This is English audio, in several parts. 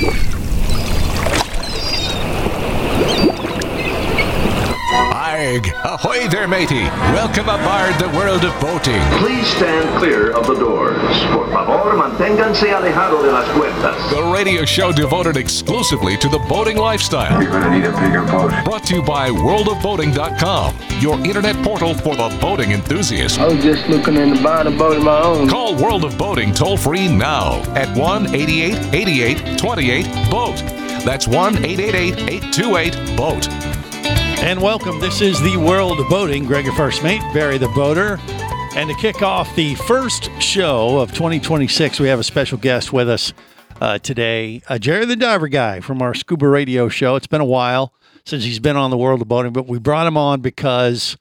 Ahoy there, matey. Welcome aboard the world of boating. Please stand clear of the doors. Por favor, manténganse alejado de las puertas. The radio show devoted exclusively to the boating lifestyle. You're going to need a bigger boat. Brought to you by worldofboating.com, your internet portal for the boating enthusiast. I was just looking into buying a boat of my own. Call World of Boating toll-free now at 1-8888-28-BOAT. That's 1-888-828-BOAT. And welcome. This is the World of Boating. Greg, your first mate, Barry the Boater. And to kick off the first show of 2026, we have a special guest with us today, Jerry the Diver Guy from our Scuba Radio show. It's been a while since he's been on the World of Boating, but we brought him on because,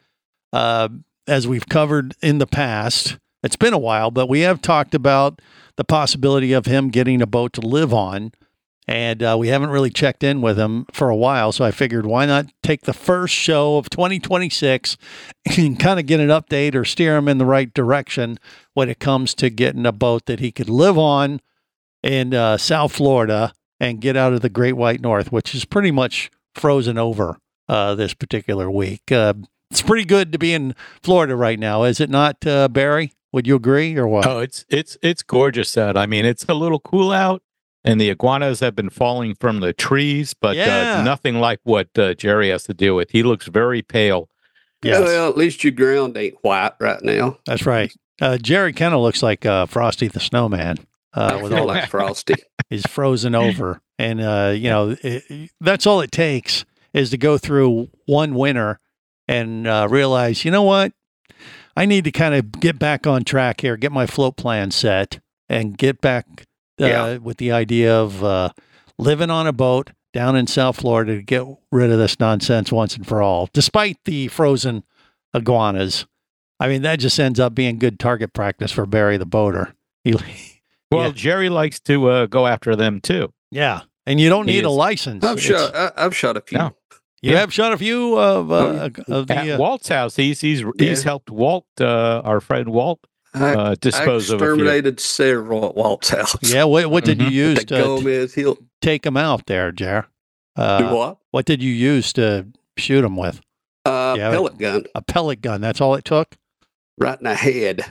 as we've covered in the past, it's been a while, but we have talked about the possibility of him getting a boat to live on. And we haven't really checked in with him for a while, so I figured why not take the first show of 2026 and kind of get an update or steer him in the right direction when it comes to getting a boat that he could live on in South Florida and get out of the Great White North, which is pretty much frozen over this particular week. It's pretty good to be in Florida right now, is it not, Barry? Would you agree or what? Oh, it's gorgeous out. I mean, it's a little cool out. And the iguanas have been falling from the trees, but nothing like what Jerry has to deal with. He looks very pale. Yes. Well, at least your ground ain't white right now. That's right. Jerry kind of looks like Frosty the Snowman. With all like Frosty. He's frozen over. And, that's all it takes is to go through one winter and realize, you know what? I need to kind of get back on track here, get my float plan set, and get back with the idea of living on a boat down in South Florida to get rid of this nonsense once and for all, despite the frozen iguanas. I mean, that just ends up being good target practice for Barry the Boater. Jerry likes to go after them too. Yeah, and you don't need a license. I've shot a few. No. You have shot a few of the... At Walt's house, he's helped Walt, our friend Walt, dispose of a few. Exterminated several at Walt's house. Yeah, what did you use to take them out there, Jer? Do what? What did you use to shoot them with? Pellet gun. A pellet gun. That's all it took? Right in the head.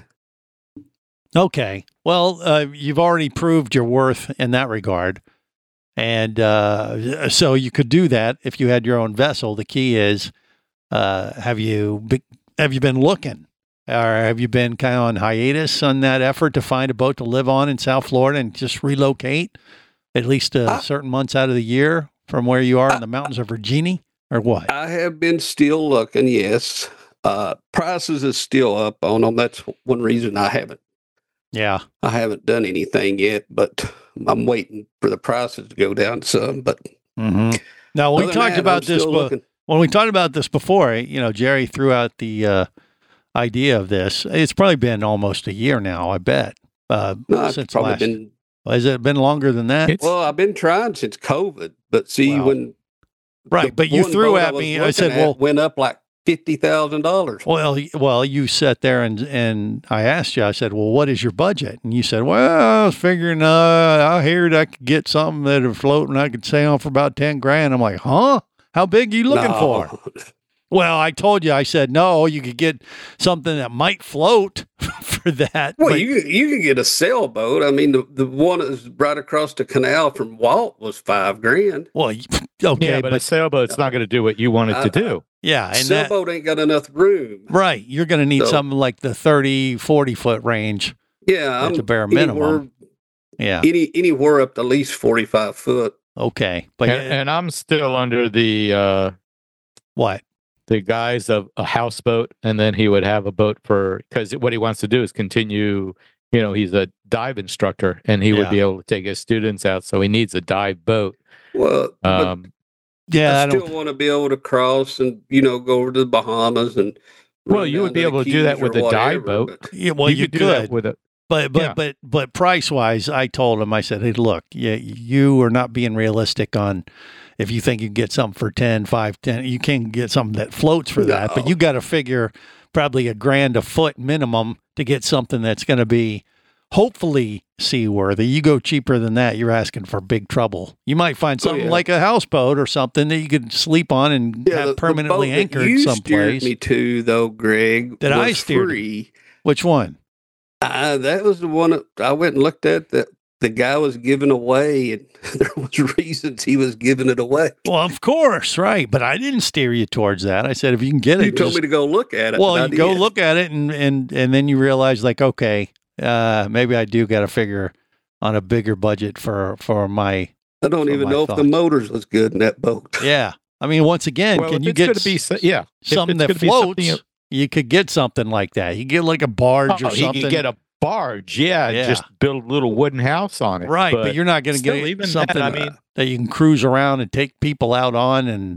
Okay. Well, you've already proved your worth in that regard. And so you could do that if you had your own vessel. The key is, have you been looking? Or have you been kind of on hiatus on that effort to find a boat to live on in South Florida and just relocate at least certain months out of the year from where you are in the mountains of Virginia, or what? I have been still looking, yes. Prices is still up on them. That's one reason I haven't done anything yet, but I'm waiting for the prices to go down some. But now, when we talked about this, when we talked about this before, Jerry threw out the idea of this. It's probably been almost a year now, I bet. Since has it been longer than that? Well, I've been trying since COVID, but but you threw at me. I said, "Well, went up like $50,000." Well, you sat there and I asked you. I said, "Well, what is your budget?" And you said, "Well, I was figuring I heard I could get something that would float and I could sail on for about $10,000." I'm like, "Huh? How big are you looking for?" Well, I told you, I said, no, you could get something that might float for that. Well, you could get a sailboat. I mean, the one that's right across the canal from Walt was $5,000. Well, okay. Yeah, but a sailboat's not going to do what you want it to do. Yeah. And sailboat ain't got enough room. Right. You're going to need something like the 30, 40 foot range. Yeah. That's a bare minimum. Anywhere up to at least 45 foot. Okay. But and I'm still under the... what? The guise of a houseboat, and then he would have a boat because what he wants to do is continue, he's a dive instructor, and he would be able to take his students out, so he needs a dive boat. Well, I still want to be able to cross and, go over to the Bahamas and... Well, you would be able to do that with a dive boat. Yeah, well, you could. Do that with But price-wise, I told him, I said, hey, look, you are not being realistic on... If you think you can get something for 10, you can get something that floats for that, but you got to figure probably $1,000 a foot minimum to get something that's going to be hopefully seaworthy. You go cheaper than that, you're asking for big trouble. You might find something like a houseboat or something that you could sleep on and have permanently anchored you someplace. Steered me to, though, Greg, that I steered free. Which one? That was the one I went and looked at that the guy was giving away, and there was reasons he was giving it away. Well, of course, right. But I didn't steer you towards that. I said, if you can get it. You told me to go look at it. Well, you go look at it, and then you realize, like, okay, maybe I do got to figure on a bigger budget for my. I don't even know if the motors was good in that boat. Yeah. I mean, once again, can you get something that floats? You could get something like that. You get like a barge or something. You could get a barge, just build a little wooden house on it. Right, but you're not going to get something that you can cruise around and take people out on and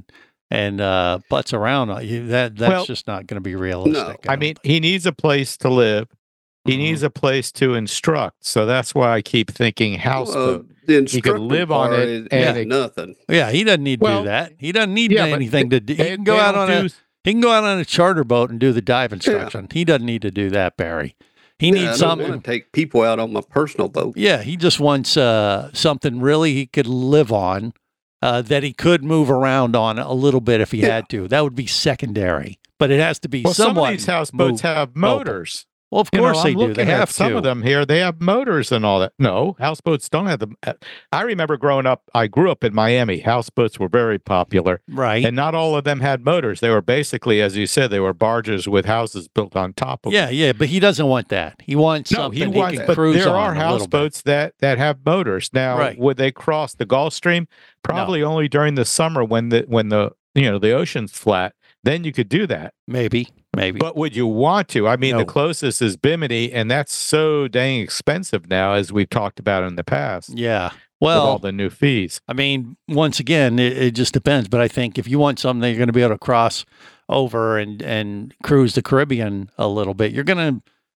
putz around on. That's just not going to be realistic. No. I mean, he needs a place to live. He needs a place to instruct. So that's why I keep thinking houseboat. He could live on it and nothing. Yeah, he doesn't need to do that. He doesn't need anything to do. He can go out on a charter boat and do the dive instruction. He doesn't need to do that, Barry. He needs something. I don't want to take people out on my personal boat. Yeah, he just wants something really he could live on, that he could move around on a little bit if he had to. That would be secondary, but it has to be somewhat. Some of these houseboats have motors. Well, of course they do. They have some of them here. They have motors and all that. No, houseboats don't have them. I remember growing up. I grew up in Miami. Houseboats were very popular, right? And not all of them had motors. They were basically, as you said, they were barges with houses built on top of them. Yeah. But he doesn't want that. He wants something he can cruise on. There are houseboats that have motors. Now, would they cross the Gulf Stream? Probably only during the summer when the the ocean's flat. Then you could do that. Maybe. But would you want to? I mean, the closest is Bimini, and that's so dang expensive now, as we've talked about in the past. Yeah. Well, with all the new fees. I mean, once again, it just depends. But I think if you want something that you're going to be able to cross over and cruise the Caribbean a little bit, you're going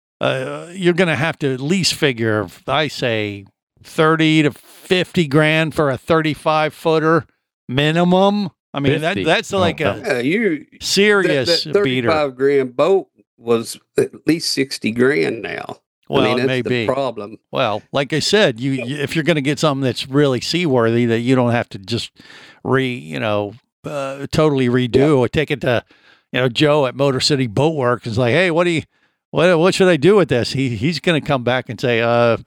to have to at least figure, I say, 30 to 50 grand for a 35-footer minimum. I mean, that's like a serious that 35 beater. Grand boat was at least 60 grand now. Well, I mean, it may be the problem. Well, like I said, if you're going to get something that's really seaworthy, that you don't have to just totally redo or take it to, Joe at Motor City Boat Works is like, hey, what should I do with this? He's going to come back and say,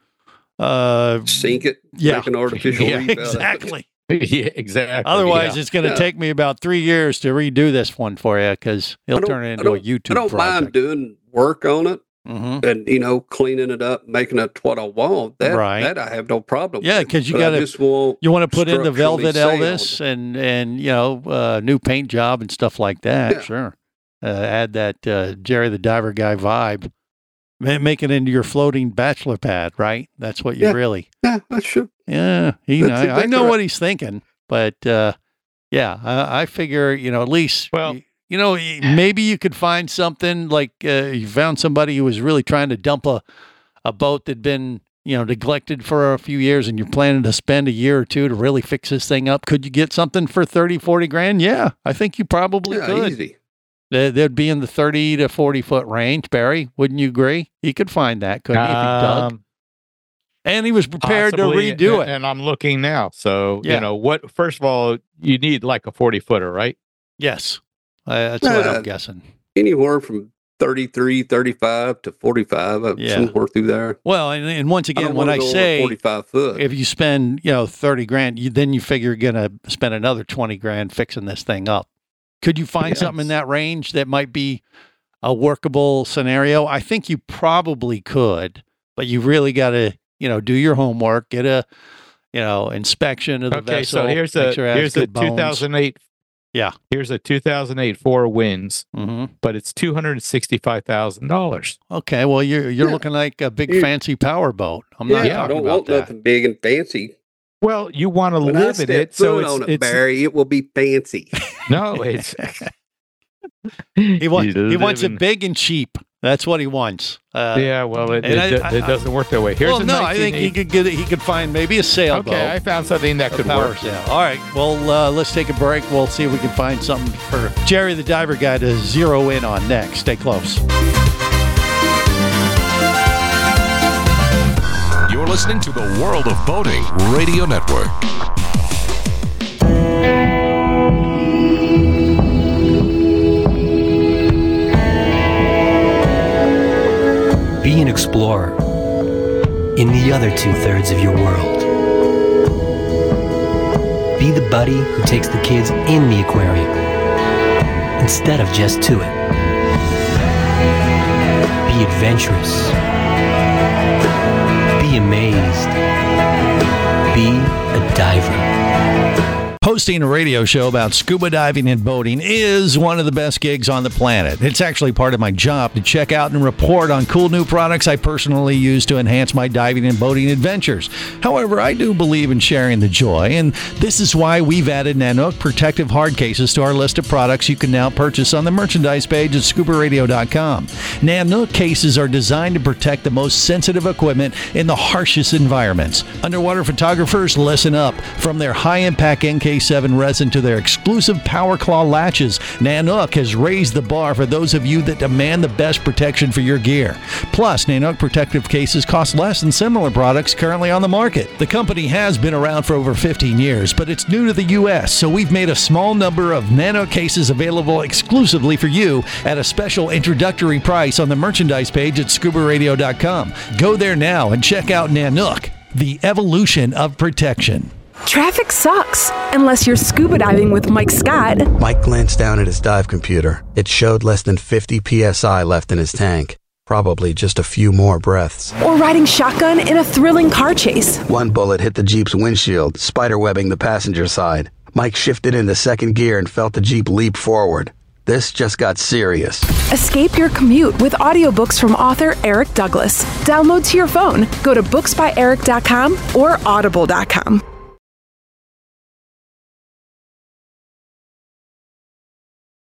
sink it, make an artificial reef exactly. Yeah, exactly. Otherwise, it's going to take me about 3 years to redo this one for you because he'll turn it into a YouTube project. I don't mind doing work on it and, cleaning it up, making it what I want. That I have no problem with. Yeah, because you want to put in the Velvet Elvis and new paint job and stuff like that. Yeah. Sure. Add that Jerry the Diver Guy vibe. Make it into your floating bachelor pad, right? That's what you really. Yeah, that's true. Yeah, I know what he's thinking, but I figure at least maybe you could find something like you found somebody who was really trying to dump a boat that'd been neglected for a few years, and you're planning to spend a year or two to really fix this thing up. Could you get something for 30, 40 grand? Yeah, I think you probably could. Easy. They'd be in the 30 to 40 foot range, Barry. Wouldn't you agree? He could find that, couldn't he, if he dug? And he was prepared to redo it. And I'm looking now. So, first of all, you need like a 40 footer, right? Yes. That's what I'm guessing. Anywhere from 33, 35 to 45, somewhere through there. Well, and once again, when I say 45 foot, if you spend, 30 grand, then you figure you're going to spend another 20 grand fixing this thing up. Could you find something in that range that might be a workable scenario? I think you probably could, but you really got to, do your homework, get a, inspection of the vessel. So here's a 2008. Yeah. Here's a 2008 Four Winds, but it's $265,000. Okay. Well, you're looking like a big fancy power boat. I'm not talking about that. I don't want nothing big and fancy. Well, you want to live in it, so it's Barry. It will be fancy. No, it's he wants it big and cheap. That's what he wants. It doesn't work that way. I think he could find maybe a sailboat. Okay, I found something that could work. Sail. All right. Well, let's take a break. We'll see if we can find something for Jerry the Diver Guy to zero in on next. Stay close. listening to the World of Boating Radio Network. Be an explorer in the other 2/3 of your world. Be the buddy who takes the kids in the aquarium instead of just to it. Be adventurous. Be amazed. Be a diver. Hosting a radio show about scuba diving and boating is one of the best gigs on the planet. It's actually part of my job to check out and report on cool new products I personally use to enhance my diving and boating adventures. However, I do believe in sharing the joy, and this is why we've added Nanook protective hard cases to our list of products you can now purchase on the merchandise page at scubaradio.com. Nanook cases are designed to protect the most sensitive equipment in the harshest environments. Underwater photographers, listen up. From their high-impact NK7 resin to their exclusive Power Claw latches, Nanook has raised the bar for those of you that demand the best protection for your gear. Plus, Nanook protective cases cost less than similar products currently on the market. The company has been around for over 15 years, but it's new to the U.S., so we've made a small number of Nanook cases available exclusively for you at a special introductory price on the merchandise page at scubaradio.com. Go there now and check out Nanook, the evolution of protection. Traffic sucks, unless you're scuba diving with Mike Scott. Mike glanced down at his dive computer. It showed less than 50 PSI left in his tank. Probably just a few more breaths. Or riding shotgun in a thrilling car chase. One bullet hit the Jeep's windshield, spiderwebbing the passenger side. Mike shifted into second gear and felt the Jeep leap forward. This just got serious. Escape your commute with audiobooks from author Eric Douglas. Download to your phone. Go to booksbyeric.com or audible.com.